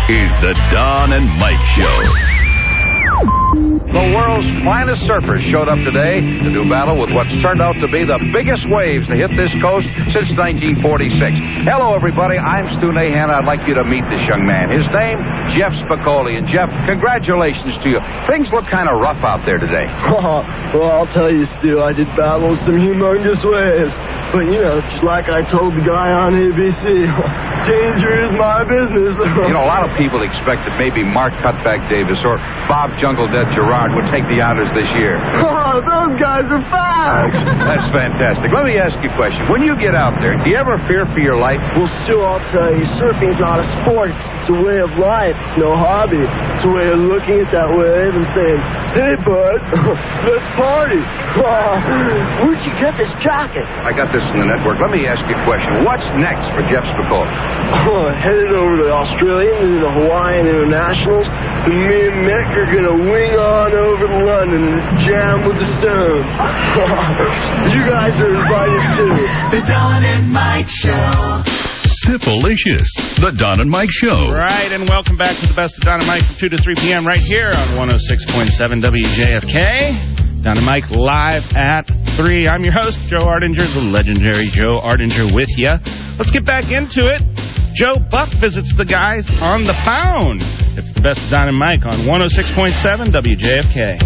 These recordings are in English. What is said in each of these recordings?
is the Don and Mike Show. The world's finest surfers showed up today to do battle with what's turned out to be the biggest waves to hit this coast since 1946. Hello, everybody. I'm Stu Nahan. I'd like you to meet this young man. His name, Jeff Spicoli. And, Jeff, congratulations to you. Things look kind of rough out there today. Well, I'll tell you, Stu, I did battle some humongous waves. But, just like I told the guy on ABC, danger is my business. A lot of people expect that maybe Mark Cutback Davis or Bob Jungle Dead Gerard would take the honors this year. Oh, those guys are fast. That's fantastic. Let me ask you a question. When you get out there, do you ever fear for your life? Well, Stu, I'll tell you, surfing's not a sport. It's a way of life, no hobby. It's a way of looking at that wave and saying, hey, bud, let's party. Where'd you get this jacket? I got this from the network. Let me ask you a question. What's next for Jeff Spicoli? Headed over to Australia and the Hawaiian Internationals. And me and Mick are going to wing on over to London and jam with the Stones. You guys are invited too. The Don and Mike Show. Syphilicious. The Don and Mike Show. Right, and welcome back to the best of Don and Mike from 2 to 3 p.m. right here on 106.7 WJFK. Don and Mike live at 3. I'm your host, Joe Ardinger, the legendary Joe Ardinger with you. Let's get back into it. Joe Buck visits the guys on the pound. It's the best of Don and Mike on 106.7 WJFK.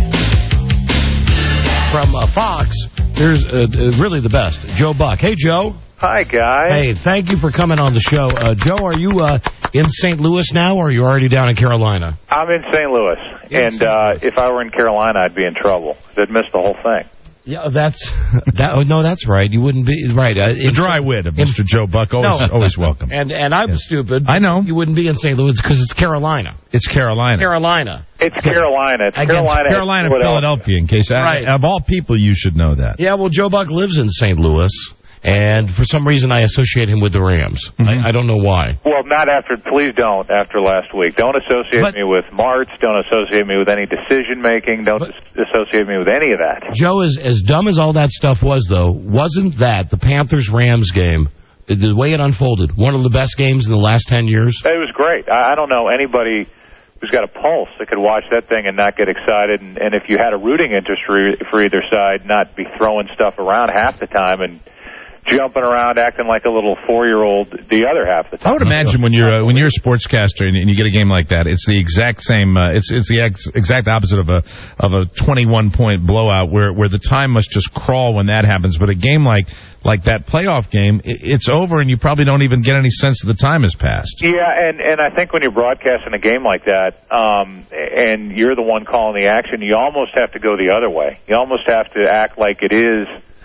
From Fox, there's really the best, Joe Buck. Hey, Joe. Hi, guys. Hey, thank you for coming on the show. Joe, are you in St. Louis now, or are you already down in Carolina? I'm in St. Louis, and if I were in Carolina, I'd be in trouble. I'd miss the whole thing. Yeah, that's right. You wouldn't be right. The dry wit of Mr. Joe Buck, always welcome. And I'm stupid. I know. You wouldn't be in St. Louis because it's Carolina. It's Carolina. Carolina. It's Carolina. It's Carolina, Philadelphia. In case of all people, you should know that. Yeah, well, Joe Buck lives in St. Louis. And for some reason, I associate him with the Rams. Mm-hmm. I don't know why. Well, please don't after last week. Don't associate me with Martz. Don't associate me with any decision-making. Don't associate me with any of that. Joe, as dumb as all that stuff was, though, wasn't that the Panthers-Rams game, the way it unfolded, one of the best games in the last 10 years? It was great. I don't know anybody who's got a pulse that could watch that thing and not get excited. And if you had a rooting interest for either side, not be throwing stuff around half the time and jumping around, acting like a little 4-year-old the other half of the time. I would imagine when you're a sportscaster and you get a game like that, it's the exact same. It's the exact opposite of a 21-point blowout where the time must just crawl when that happens. But a game like that playoff game, it's over and you probably don't even get any sense that the time has passed. Yeah, and I think when you're broadcasting a game like that, and you're the one calling the action, you almost have to go the other way. You almost have to act like it is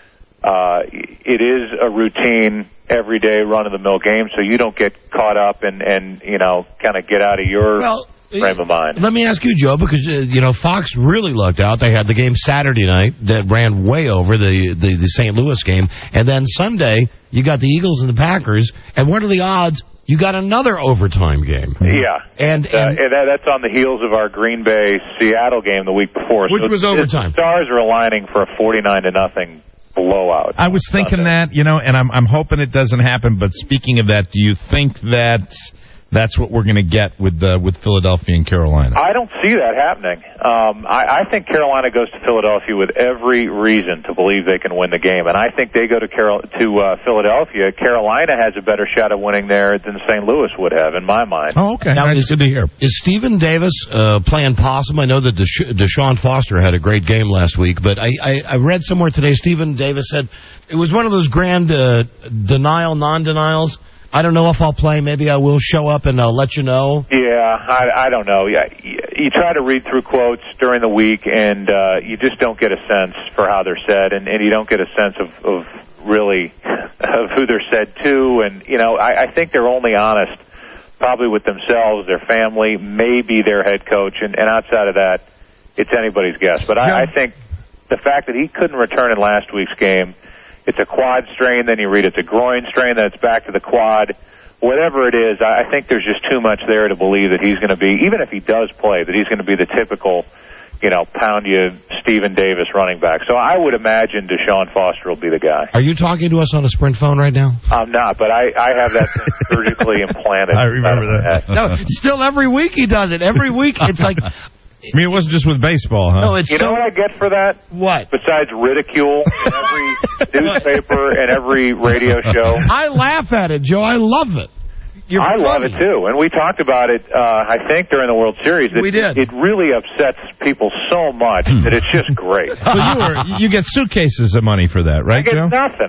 a routine, everyday, run-of-the-mill game, so you don't get caught up and kind of get out of your frame of mind. Let me ask you, Joe, because, Fox really lucked out. They had the game Saturday night that ran way over the St. Louis game, and then Sunday, you got the Eagles and the Packers, and what are the odds you got another overtime game? Yeah. And that's on the heels of our Green Bay-Seattle game the week before. Which was overtime. The stars are aligning for a 49-0 blowout. I was thinking that, and I'm hoping it doesn't happen, but speaking of that, do you think that that's what we're going to get with Philadelphia and Carolina? I don't see that happening. I think Carolina goes to Philadelphia with every reason to believe they can win the game, and I think they go to Philadelphia. Carolina has a better shot of winning there than St. Louis would have, in my mind. Oh, okay. Now, that's good to hear. Is Stephen Davis playing possum? I know that Deshaun Foster had a great game last week, but I read somewhere today Stephen Davis said it was one of those grand non-denials. I don't know if I'll play. Maybe I will show up and I'll let you know. Yeah, I don't know. Yeah, you try to read through quotes during the week, and you just don't get a sense for how they're said, and you don't get a sense of really of who they're said to. And, I think they're only honest probably with themselves, their family, maybe their head coach, and outside of that, it's anybody's guess. But I think the fact that he couldn't return in last week's game, it's a quad strain, then you read it's a groin strain, then it's back to the quad. Whatever it is, I think there's just too much there to believe that he's going to be, even if he does play, that he's going to be the typical pound you Stephen Davis running back. So I would imagine Deshaun Foster will be the guy. Are you talking to us on a Sprint phone right now? I'm not, but I have that thing surgically implanted. I remember that. No, still every week he does it. Every week it's like... I mean, it wasn't just with baseball, huh? No, it's know what I get for that? What? Besides ridicule in every newspaper and every radio show. I laugh at it, Joe. I love it. I love it, too. And we talked about it, I think, during the World Series. We did. It really upsets people so much that it's just great. So you get suitcases of money for that, right, Joe? I get nothing.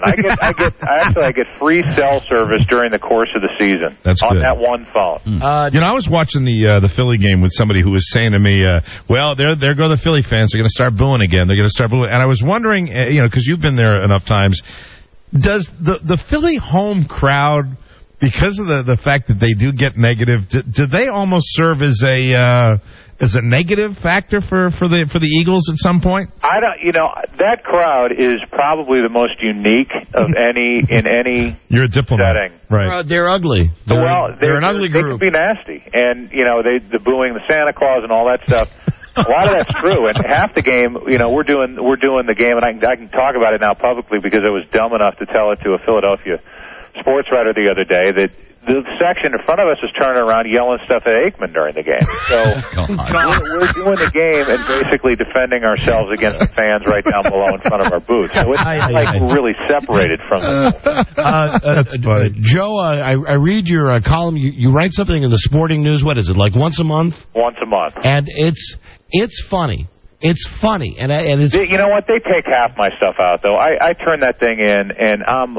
I get free cell service during the course of the season. That's on good. that one phone. I was watching the Philly game with somebody who was saying to me, well, there go the Philly fans. They're going to start booing again. They're going to start booing. And I was wondering, because you've been there enough times, does the Philly home crowd, because of the fact that they do get negative, do they almost serve as a negative factor for the Eagles at some point? I don't. That crowd is probably the most unique of any in any You're a diplomat, setting. right? They're ugly. They're an ugly group. They can be nasty, and the booing the Santa Claus and all that stuff. A lot of that's true, and half the game, we're doing the game, and I can talk about it now publicly because I was dumb enough to tell it to a Philadelphia sports writer the other day that the section in front of us was turning around yelling stuff at Aikman during the game. So we're doing the game and basically defending ourselves against the fans right down below in front of our booth. So it's we're really separated from them. That's funny. Joe, I read your column. You write something in the Sporting News. What is it, like once a month? Once a month. And it's funny. It's funny, and it's... You know what? They take half my stuff out, though. I turn that thing in, and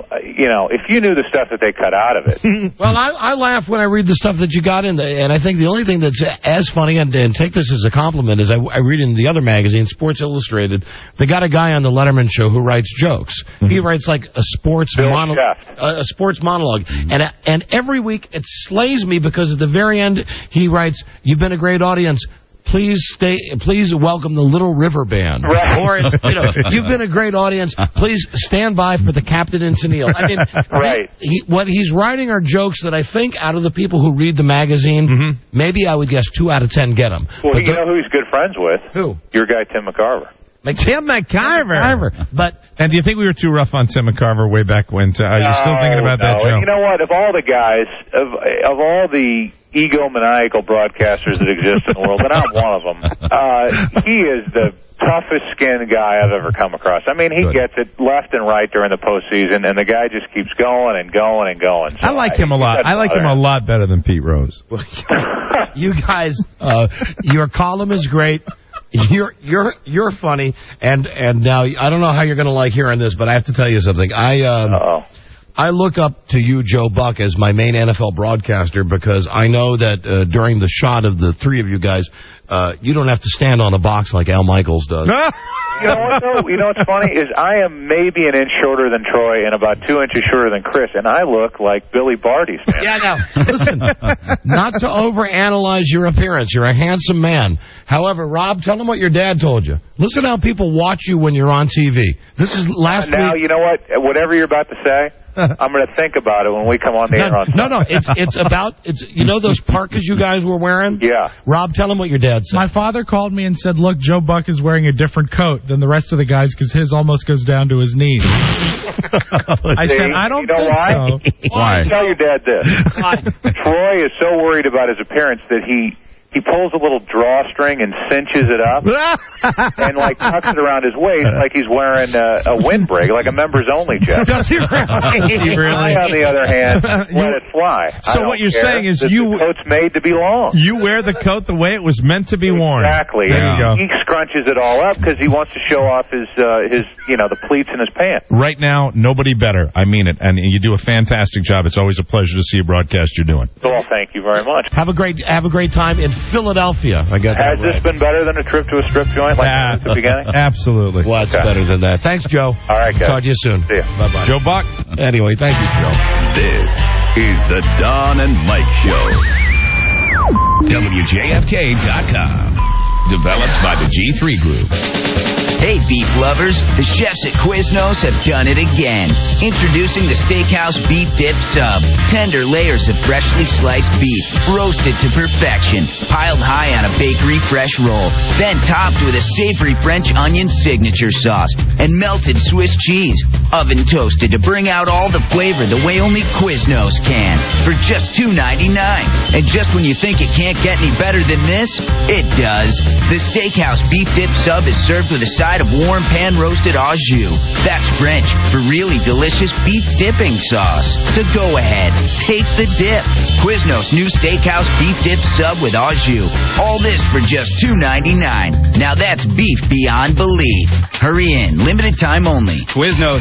if you knew the stuff that they cut out of it. Well, I laugh when I read the stuff that you got in there, and I think the only thing that's as funny, and take this as a compliment, is I read in the other magazine, Sports Illustrated, they got a guy on the Letterman show who writes jokes. Mm-hmm. He writes like a sports monologue, and every week it slays me because at the very end he writes, "You've been a great audience. Please welcome the Little River Band." Right. Or it's, you've been a great audience. Please stand by for the Captain and Tennille. I mean, right. What he's writing are jokes that I think out of the people who read the magazine, maybe I would guess 2 out of 10 get them. Well, you know who he's good friends with? Who? Your guy, Tim McCarver. Tim McCarver. And do you think we were too rough on Tim McCarver way back when? Are you still thinking about that, Joe? You know what? Of all the guys, of all the egomaniacal broadcasters that exist in the world, and I'm one of them, he is the toughest-skinned guy I've ever come across. I mean, he gets it left and right during the postseason, and the guy just keeps going and going and going. So I like him a lot. I like him a lot better than Pete Rose. You guys, your column is great. You're funny, and now I don't know how you're going to like hearing this, but I have to tell you something. I look up to you, Joe Buck, as my main NFL broadcaster because I know that during the shot of the three of you guys, you don't have to stand on a box like Al Michaels does. You know what, though? You know what's funny is I am maybe an inch shorter than Troy and about 2 inches shorter than Chris, and I look like Billy Barty's man. Yeah, now, listen, not to overanalyze your appearance. You're a handsome man. However, Rob, tell them what your dad told you. Listen how people watch you when you're on TV. This is last week. Now, you know what? Whatever you're about to say, I'm going to think about it when we come on the air on Sunday. It's you know those parkas you guys were wearing? Yeah. Rob, tell them what your dad said. My father called me and said, look, Joe Buck is wearing a different coat than the rest of the guys because his almost goes down to his knees. I said, I don't think so. Why? Tell your dad this. Troy is so worried about his appearance that he pulls a little drawstring and cinches it up and, tucks it around his waist like he's wearing a windbreak, like a members-only jacket. Does he really? I, on the other hand, let it fly. So what you're saying is the coat's made to be long. You wear the coat the way it was meant to be worn. Exactly. There you go. He scrunches it all up because he wants to show off his the pleats in his pants. Right now, nobody better. I mean it. And you do a fantastic job. It's always a pleasure to see a broadcast you're doing. Well, thank you very much. Have a great time in Philadelphia. I got that Has this been better than a trip to a strip joint like at the beginning? Absolutely. Well, it's better than that. Thanks, Joe. All right, guys. Talk to you soon. See ya. Bye-bye. Joe Buck. Anyway, thank you, Joe. This is the Don and Mike Show. WJFK.com. Developed by the G3 Group. Hey, beef lovers, the chefs at Quiznos have done it again. Introducing the Steakhouse Beef Dip Sub. Tender layers of freshly sliced beef, roasted to perfection, piled high on a bakery fresh roll, then topped with a savory French onion signature sauce and melted Swiss cheese. Oven toasted to bring out all the flavor the way only Quiznos can. For just $2.99. And just when you think it can't get any better than this, it does. The Steakhouse Beef Dip Sub is served with a side of warm pan-roasted au jus. That's French for really delicious beef dipping sauce. So go ahead, taste the dip. Quiznos new Steakhouse Beef Dip Sub with au jus. All this for just $2.99. Now that's beef beyond belief. Hurry in, limited time only. Quiznos.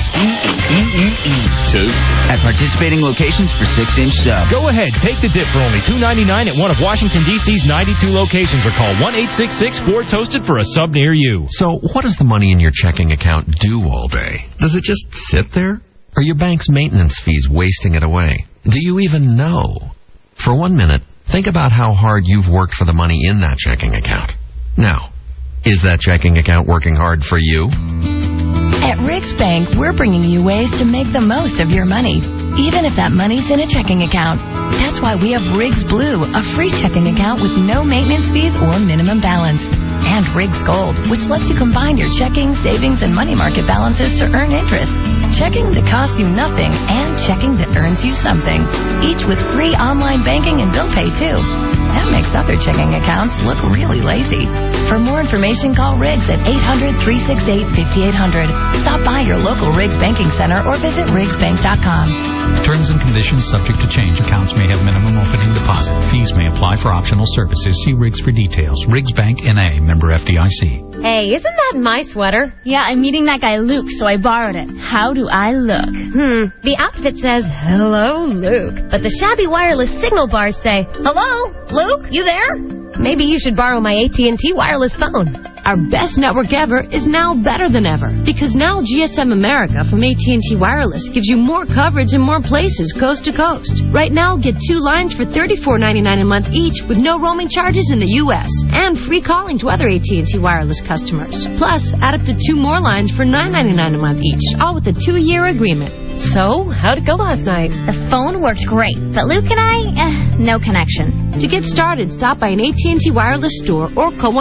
Toast. At participating locations for 6-inch sub. Go ahead, take the dip for only $2.99 at one of Washington, D.C.'s 92 locations, or call 1-866-4TOASTED for a sub near you. So what does the money in your checking account do all day? Does it just sit there? Are your bank's maintenance fees wasting it away? Do you even know? For 1 minute, think about how hard you've worked for the money in that checking account. Now, is that checking account working hard for you? At Riggs Bank, we're bringing you ways to make the most of your money, even if that money's in a checking account. That's why we have Riggs Blue, a free checking account with no maintenance fees or minimum balance. And Riggs Gold, which lets you combine your checking, savings, and money market balances to earn interest. Checking that costs you nothing and checking that earns you something. Each with free online banking and bill pay, too. That makes other checking accounts look really lazy. For more information, call Riggs at 800-368-5800. Stop by your local Riggs Banking Center or visit riggsbank.com. Terms and conditions subject to change. Accounts may have minimum opening deposit. Fees may apply for optional services. See Riggs for details. Riggs Bank N.A. Member FDIC. Hey, isn't that my sweater? Yeah, I'm meeting that guy Luke, so I borrowed it. How do I look? The outfit says, "Hello, Luke." But the shabby wireless signal bars say, "Hello, Luke, you there?" Maybe you should borrow my AT&T wireless phone. Our best network ever is now better than ever. Because now GSM America from AT&T Wireless gives you more coverage in more places, coast to coast. Right now, get 2 lines for $34.99 a month each with no roaming charges in the U.S. and free calling to other AT&T Wireless customers. Plus, add up to 2 more lines for $9.99 a month each, all with a 2-year agreement. So, how'd it go last night? The phone worked great, but Luke and I, no connection. To get started, stop by an AT&T Wireless store or call